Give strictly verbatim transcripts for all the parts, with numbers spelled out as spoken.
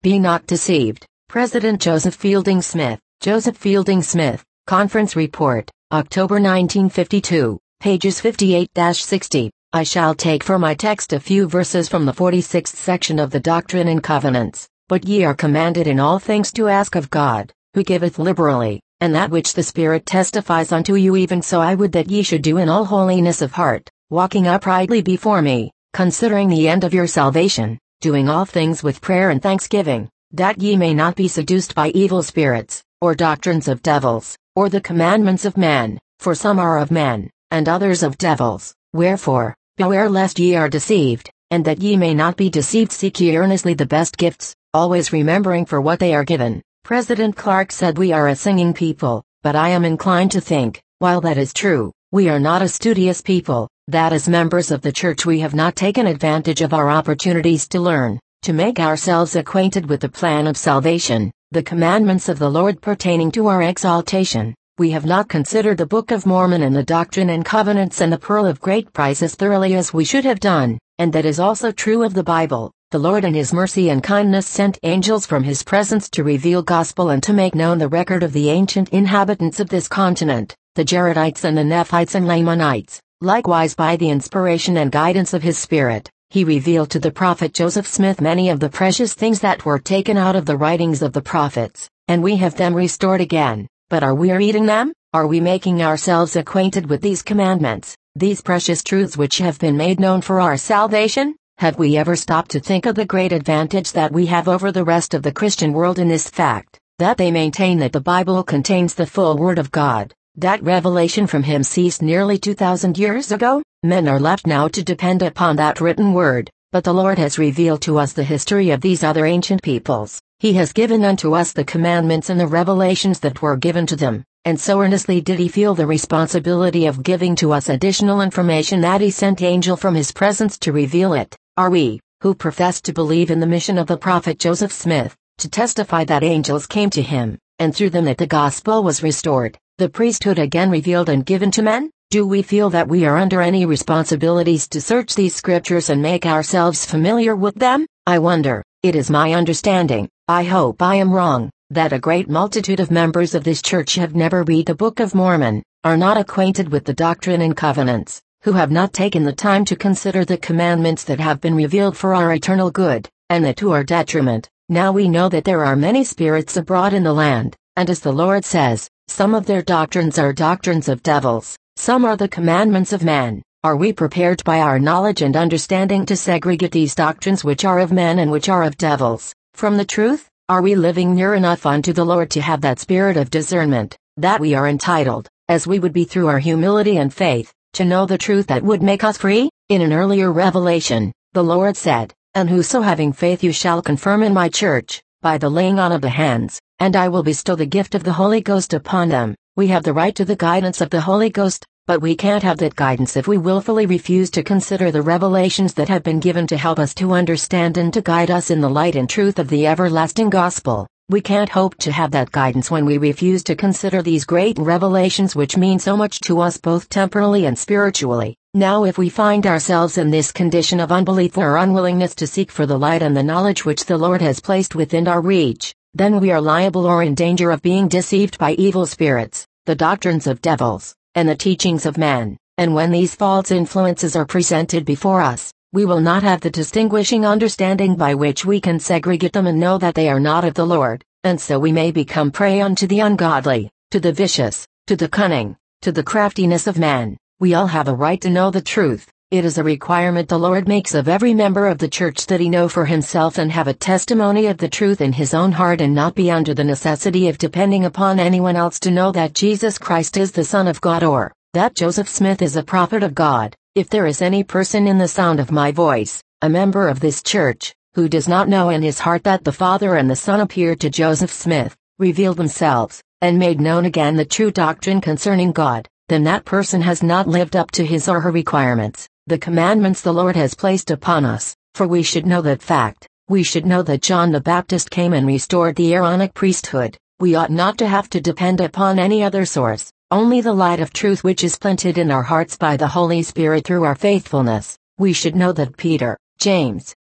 Be not deceived. President Joseph Fielding Smith. Joseph Fielding Smith, Conference Report, October nineteen fifty-two, pages fifty-eight to sixty. I shall take for my text a few verses from the forty-sixth section of the Doctrine and Covenants. But ye are commanded in all things to ask of God, who giveth liberally, and that which the Spirit testifies unto you, even so I would that ye should do in all holiness of heart, walking uprightly before me, considering the end of your salvation, doing all things with prayer and thanksgiving, that ye may not be seduced by evil spirits, or doctrines of devils, or the commandments of men, for some are of men, and others of devils. Wherefore, beware lest ye are deceived, and that ye may not be deceived, seek ye earnestly the best gifts, always remembering for what they are given. President Clark said we are a singing people, but I am inclined to think, while that is true, we are not a studious people, that as members of the church we have not taken advantage of our opportunities to learn, to make ourselves acquainted with the plan of salvation, the commandments of the Lord pertaining to our exaltation. We have not considered the Book of Mormon and the Doctrine and Covenants and the Pearl of Great Price as thoroughly as we should have done, and that is also true of the Bible. The Lord in His mercy and kindness sent angels from His presence to reveal gospel and to make known the record of the ancient inhabitants of this continent, the Jaredites and the Nephites and Lamanites. Likewise by the inspiration and guidance of His Spirit, He revealed to the prophet Joseph Smith many of the precious things that were taken out of the writings of the prophets, and we have them restored again. But are we reading them? Are we making ourselves acquainted with these commandments, these precious truths which have been made known for our salvation? Have we ever stopped to think of the great advantage that we have over the rest of the Christian world in this fact, that they maintain that the Bible contains the full Word of God, that revelation from Him ceased nearly two thousand years ago? Men are left now to depend upon that written Word, but the Lord has revealed to us the history of these other ancient peoples. He has given unto us the commandments and the revelations that were given to them, and so earnestly did He feel the responsibility of giving to us additional information that He sent angel from His presence to reveal it. Are we, who profess to believe in the mission of the prophet Joseph Smith, to testify that angels came to him, and through them that the gospel was restored, the priesthood again revealed and given to men? Do we feel that we are under any responsibilities to search these scriptures and make ourselves familiar with them? I wonder. It is my understanding, I hope I am wrong, that a great multitude of members of this church have never read the Book of Mormon, are not acquainted with the Doctrine and Covenants, who have not taken the time to consider the commandments that have been revealed for our eternal good, and that to our detriment. Now we know that there are many spirits abroad in the land, and as the Lord says, some of their doctrines are doctrines of devils, some are the commandments of men. Are we prepared by our knowledge and understanding to segregate these doctrines which are of men and which are of devils, from the truth? Are we living near enough unto the Lord to have that spirit of discernment, that we are entitled, as we would be through our humility and faith, to know the truth that would make us free? In an earlier revelation, the Lord said, And whoso having faith you shall confirm in my church, by the laying on of the hands, and I will bestow the gift of the Holy Ghost upon them. We have the right to the guidance of the Holy Ghost, but we can't have that guidance if we willfully refuse to consider the revelations that have been given to help us to understand and to guide us in the light and truth of the everlasting gospel. We can't hope to have that guidance when we refuse to consider these great revelations which mean so much to us both temporally and spiritually. Now if we find ourselves in this condition of unbelief or unwillingness to seek for the light and the knowledge which the Lord has placed within our reach, then we are liable or in danger of being deceived by evil spirits, the doctrines of devils, and the teachings of men. And when these false influences are presented before us, we will not have the distinguishing understanding by which we can segregate them and know that they are not of the Lord, and so we may become prey unto the ungodly, to the vicious, to the cunning, to the craftiness of men. We all have a right to know the truth. It is a requirement the Lord makes of every member of the church that he know for himself and have a testimony of the truth in his own heart and not be under the necessity of depending upon anyone else to know that Jesus Christ is the Son of God or that Joseph Smith is a prophet of God. If there is any person in the sound of my voice, a member of this church, who does not know in his heart that the Father and the Son appeared to Joseph Smith, revealed themselves, and made known again the true doctrine concerning God, then that person has not lived up to his or her requirements, the commandments the Lord has placed upon us, for we should know that fact. We should know that John the Baptist came and restored the Aaronic priesthood. We ought not to have to depend upon any other source, only the light of truth which is planted in our hearts by the Holy Spirit through our faithfulness. We should know that Peter, James,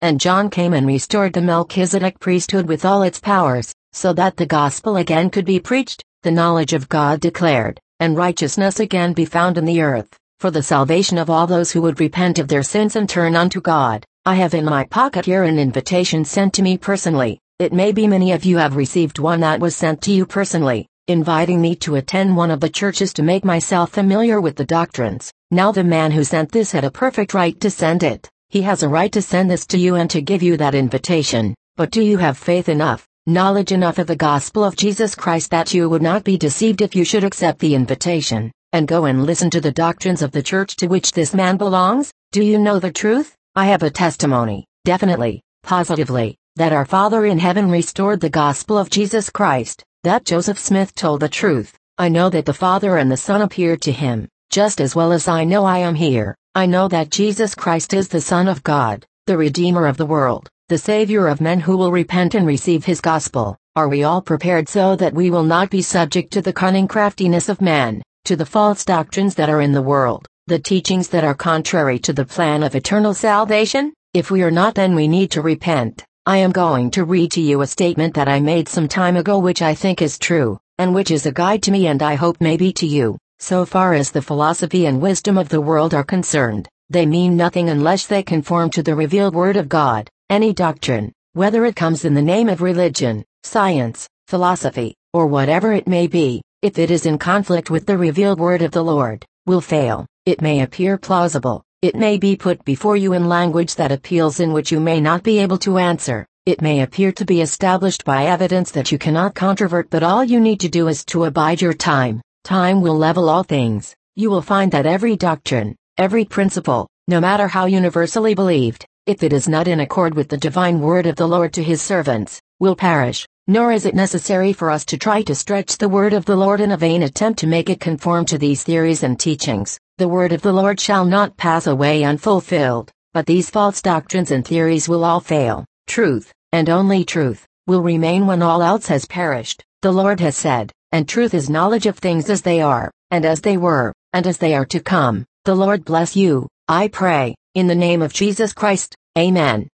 and John came and restored the Melchizedek priesthood with all its powers, so that the gospel again could be preached, the knowledge of God declared, and righteousness again be found in the earth, for the salvation of all those who would repent of their sins and turn unto God. I have in my pocket here an invitation sent to me personally. It may be many of you have received one that was sent to you personally, inviting me to attend one of the churches to make myself familiar with the doctrines. Now the man who sent this had a perfect right to send it. He has a right to send this to you and to give you that invitation. But do you have faith enough, knowledge enough of the gospel of Jesus Christ that you would not be deceived if you should accept the invitation, and go and listen to the doctrines of the church to which this man belongs? Do you know the truth? I have a testimony, definitely, positively, that our Father in heaven restored the gospel of Jesus Christ, that Joseph Smith told the truth. I know that the Father and the Son appeared to him, just as well as I know I am here. I know that Jesus Christ is the Son of God, the Redeemer of the world, the Savior of men who will repent and receive his gospel. Are we all prepared so that we will not be subject to the cunning craftiness of man, to the false doctrines that are in the world, the teachings that are contrary to the plan of eternal salvation? If we are not, then we need to repent. I am going to read to you a statement that I made some time ago which I think is true, and which is a guide to me and I hope may be to you. So far as the philosophy and wisdom of the world are concerned, they mean nothing unless they conform to the revealed Word of God. Any doctrine, whether it comes in the name of religion, science, philosophy, or whatever it may be, if it is in conflict with the revealed Word of the Lord, will fail. It may appear plausible, it may be put before you in language that appeals in which you may not be able to answer, it may appear to be established by evidence that you cannot controvert, but all you need to do is to abide your time. Time will level all things. You will find that every doctrine, every principle, no matter how universally believed, if it is not in accord with the divine word of the Lord to his servants, will perish. Nor is it necessary for us to try to stretch the word of the Lord in a vain attempt to make it conform to these theories and teachings. The word of the Lord shall not pass away unfulfilled, but these false doctrines and theories will all fail. Truth, and only truth, will remain when all else has perished. The Lord has said, and truth is knowledge of things as they are, and as they were, and as they are to come. The Lord bless you, I pray, in the name of Jesus Christ. Amen.